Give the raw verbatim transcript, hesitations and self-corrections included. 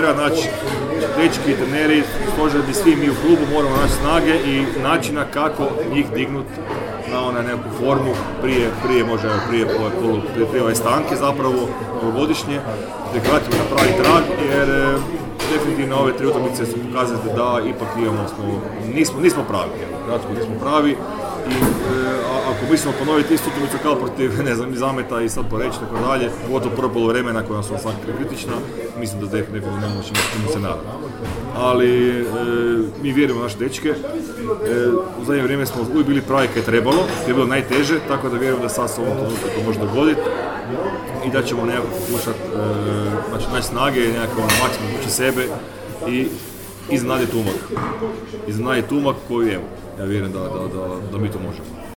treba naći, dečki, treneri, stožer bi svi mi u klubu moramo naći snage i načina kako njih dignuti na onaj neku formu prije, prije možda prije, prije, prije, prije ove stanke zapravo ovogodišnje, da kratimo na pravi trag, jer e, definitivno ove tri utakmice su pokazali da ipak imamo, smo, nismo, nismo pravi, kratko nismo pravi i e, ako mislimo ponoviti istu utakmicu kao protiv, ne znam, Zameta i sad poreći tako dalje, pogotovo prvo polovremena koja su sad kritična, mislim da definitivno ne možemo imati se nadati. Ali e, mi vjerujemo u naše dečke, e, u zadnje vrijeme smo uvijek bili pravi kad je trebalo, je bilo najteže, tako da vjerujem da sad se ovom trenutku to može dogoditi i da ćemo nekako pokušati e, znači, naći snage, nekako maksimum ući sebe i iznaditi umak. Iznaditi umak koji, evo, ja vjerujem da, da, da, da mi to možemo.